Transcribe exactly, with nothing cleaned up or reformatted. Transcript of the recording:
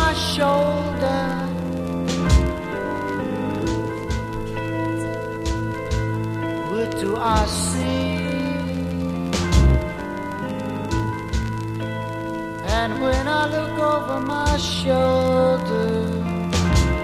my shoulder. What do I see? And when I look over my shoulder,